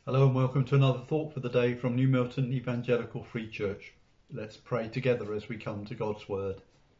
Hello and welcome to another thought for the day from New Milton Evangelical Free Church. Let's pray together as we come to God's Word.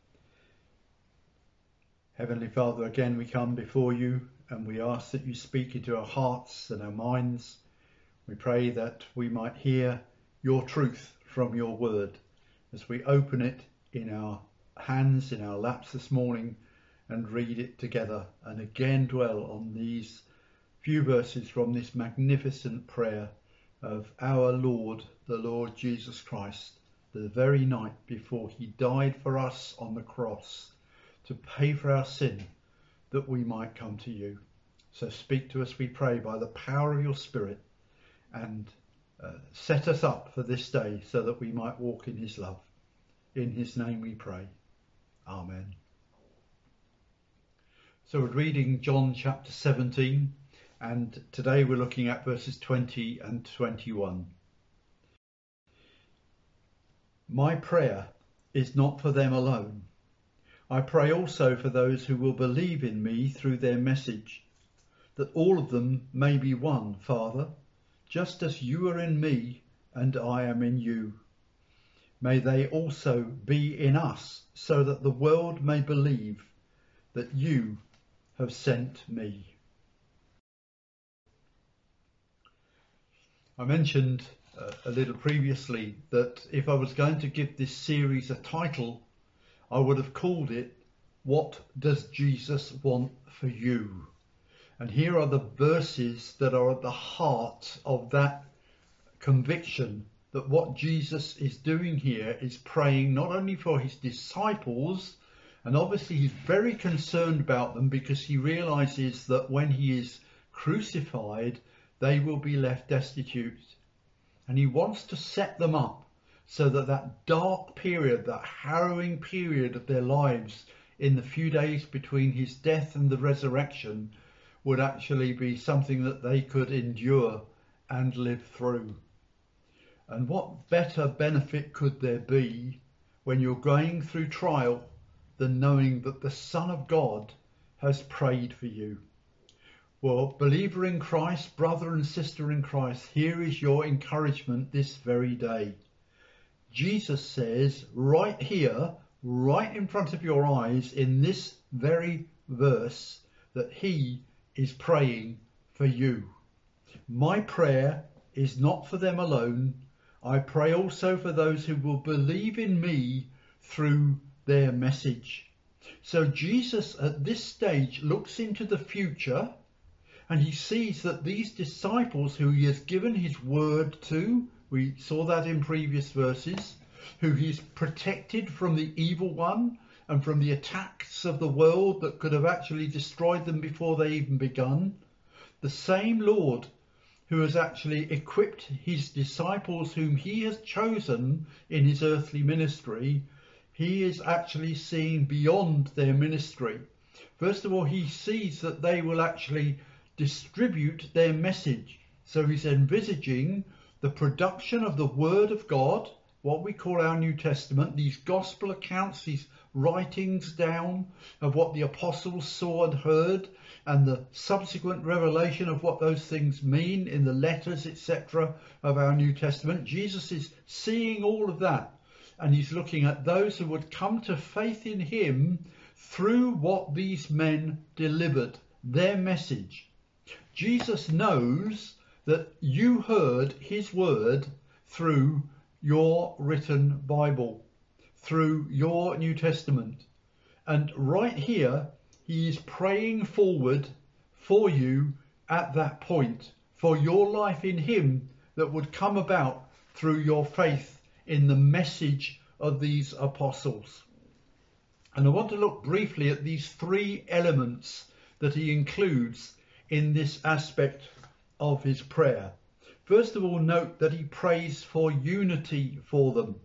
Heavenly Father, again we come before you and we ask that you speak into our hearts and our minds. We pray that we might hear your truth from your Word as we open it in our hands, in our laps this morning, and read it together and again dwell on these few verses from this magnificent prayer of our Lord, the Lord Jesus Christ, the very night before he died for us on the cross to pay for our sin, that we might come to you. So speak to us, we pray, by the power of your Spirit, and set us up for this day so that we might walk in his love. In his name we pray. Amen. So we're reading John chapter 17. And today we're looking at verses 20 and 21. My prayer is not for them alone. I pray also for those who will believe in me through their message, that all of them may be one, Father, just as you are in me and I am in you. May they also be in us, so that the world may believe that you have sent me. I mentioned a little previously that if I was going to give this series a title, I would have called it, What Does Jesus Want for You? And here are the verses that are at the heart of that conviction that what Jesus is doing here is praying not only for his disciples, and obviously he's very concerned about them because he realizes that when he is crucified, they will be left destitute. And he wants to set them up so that that dark period, that harrowing period of their lives in the few days between his death and the resurrection would actually be something that they could endure and live through. And what better benefit could there be when you're going through trial than knowing that the Son of God has prayed for you? Well, believer in Christ, brother and sister in Christ, here is your encouragement this very day. Jesus says right here, right in front of your eyes, in this very verse, that he is praying for you. My prayer is not for them alone. I pray also for those who will believe in me through their message. So Jesus at this stage looks into the future, and he sees that these disciples who he has given his word to, we saw that in previous verses, who he's protected from the evil one and from the attacks of the world that could have actually destroyed them before they even begun. The same Lord who has actually equipped his disciples whom he has chosen in his earthly ministry, he is actually seeing beyond their ministry. First of all, he sees that they will actually distribute their message. So he's envisaging the production of the Word of God, what we call our New Testament, these gospel accounts, these writings down of what the apostles saw and heard, and the subsequent revelation of what those things mean in the letters, etc. of our New Testament. Jesus is seeing all of that, and he's looking at those who would come to faith in him through what these men delivered, their message. Jesus knows that you heard his word through your written Bible, through your New Testament. And right here, he is praying forward for you at that point, for your life in him that would come about through your faith in the message of these apostles. And I want to look briefly at these three elements that he includes in this aspect of his prayer. First of all, note that he prays for unity for them.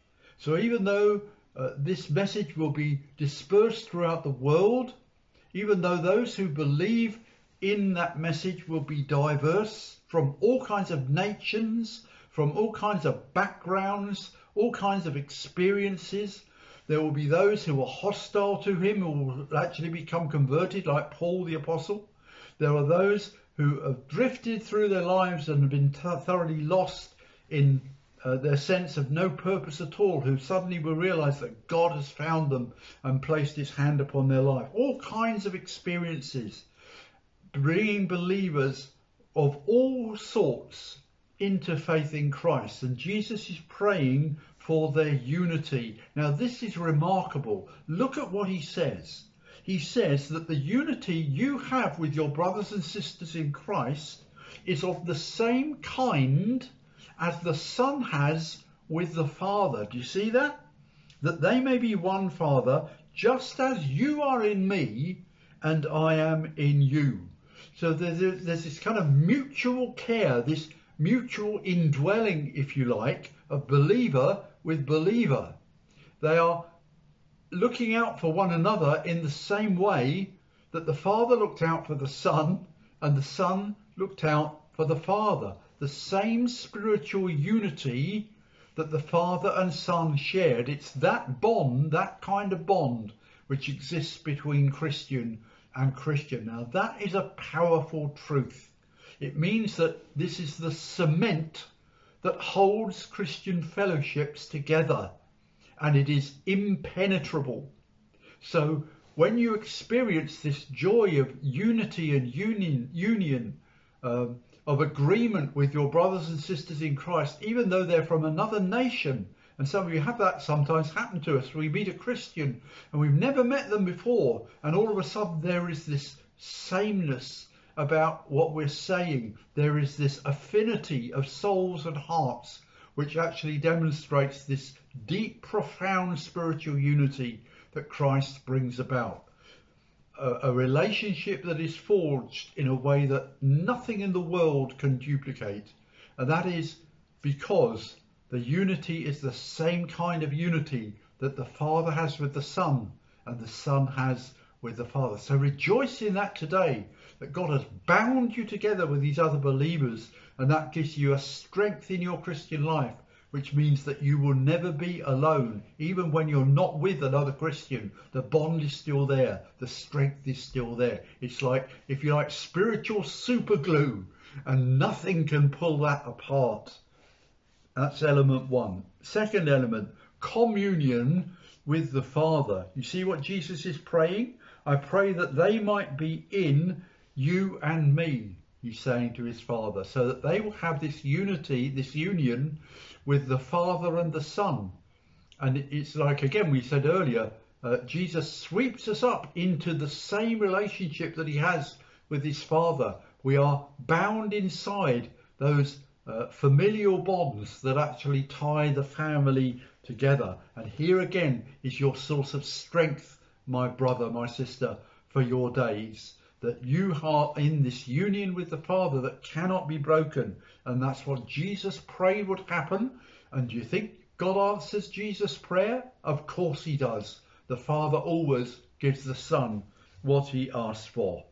So even though this message will be dispersed throughout the world, even though those who believe in that message will be diverse from all kinds of nations, from all kinds of backgrounds, all kinds of experiences, there will be those who are hostile to him, who will actually become converted, like Paul the Apostle. There are those who have drifted through their lives and have been thoroughly lost in their sense of no purpose at all, who suddenly will realise that God has found them and placed his hand upon their life. All kinds of experiences, bringing believers of all sorts into faith in Christ. And Jesus is praying for their unity. Now this is remarkable. Look at what he says. He says that the unity you have with your brothers and sisters in Christ is of the same kind as the Son has with the Father. Do you see that? That they may be one, Father, just as you are in me and I am in you. So there's this kind of mutual care, this mutual indwelling, if you like, of believer with believer. They are looking out for one another in the same way that the Father looked out for the Son and the Son looked out for the Father. The same spiritual unity that the Father and Son shared. It's that bond, that kind of bond, which exists between Christian and Christian. Now that is a powerful truth. It means that this is the cement that holds Christian fellowships together, and it is impenetrable. So when you experience this joy of unity and union of agreement with your brothers and sisters in Christ, even though they're from another nation, and some of you have that sometimes happen to us. We meet a Christian and we've never met them before, and all of a sudden there is this sameness about what we're saying. There is this affinity of souls and hearts, which actually demonstrates this deep, profound spiritual unity that Christ brings about. A relationship that is forged in a way that nothing in the world can duplicate. And that is because the unity is the same kind of unity that the Father has with the Son and the Son has with the Father. So rejoice in that today, that God has bound you together with these other believers, and that gives you a strength in your Christian life, which means that you will never be alone. Even when you're not with another Christian, the bond is still there. The strength is still there. It's like, if you like, spiritual super glue, and nothing can pull that apart. That's element one. Second element, communion with the Father. You see what Jesus is praying? I pray that they might be in you and me, he's saying to his Father, so that they will have this unity, this union with the Father and the Son. And it's like, again, we said earlier, Jesus sweeps us up into the same relationship that he has with his Father. We are bound inside those familial bonds that actually tie the family together. And here again is your source of strength, my brother, my sister, for your days, that you are in this union with the Father that cannot be broken. And that's what Jesus prayed would happen. And do you think God answers Jesus' prayer? Of course he does. The Father always gives the Son what he asks for.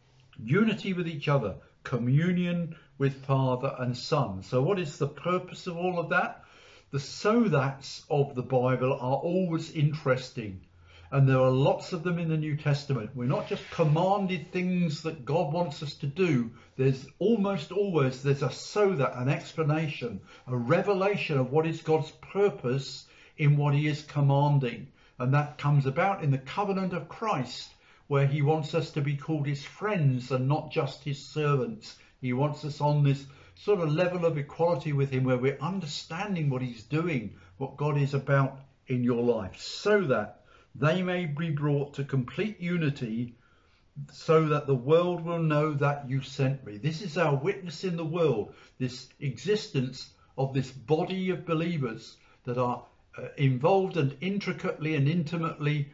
Unity with each other, communion with Father and Son. So what is the purpose of all of that? The so-that's of the Bible are always interesting. And there are lots of them in the New Testament. We're not just commanded things that God wants us to do. There's almost always, there's a so that, an explanation, a revelation of what is God's purpose in what he is commanding. And that comes about in the covenant of Christ, where he wants us to be called his friends and not just his servants. He wants us on this sort of level of equality with him, where we're understanding what he's doing, what God is about in your life, so that they may be brought to complete unity, so that the world will know that you sent me. This is our witness in the world, this existence of this body of believers that are involved and intricately and intimately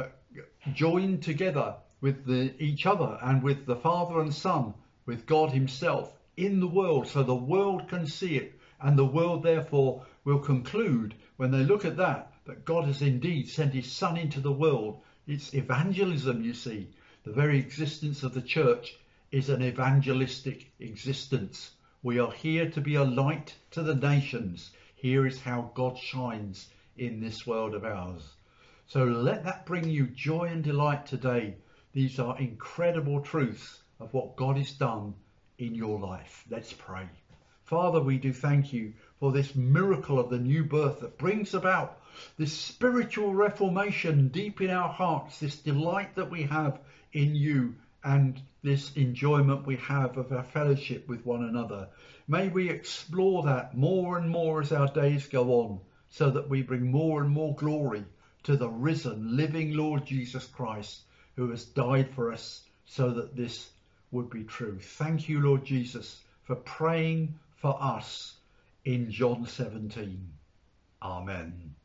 joined together with each other and with the Father and Son, with God himself in the world, so the world can see it, and the world therefore will conclude, when they look at that God has indeed sent his Son into the world. It's evangelism, you see. The very existence of the church is an evangelistic existence. We are here to be a light to the nations. Here is how God shines in this world of ours. So let that bring you joy and delight today. These are incredible truths of what God has done in your life. Let's pray. Father, we do thank you for this miracle of the new birth that brings about this spiritual reformation deep in our hearts, this delight that we have in you and this enjoyment we have of our fellowship with one another. May we explore that more and more as our days go on, so that we bring more and more glory to the risen, living Lord Jesus Christ, who has died for us so that this would be true. Thank you, Lord Jesus, for praying for us in John 17. Amen.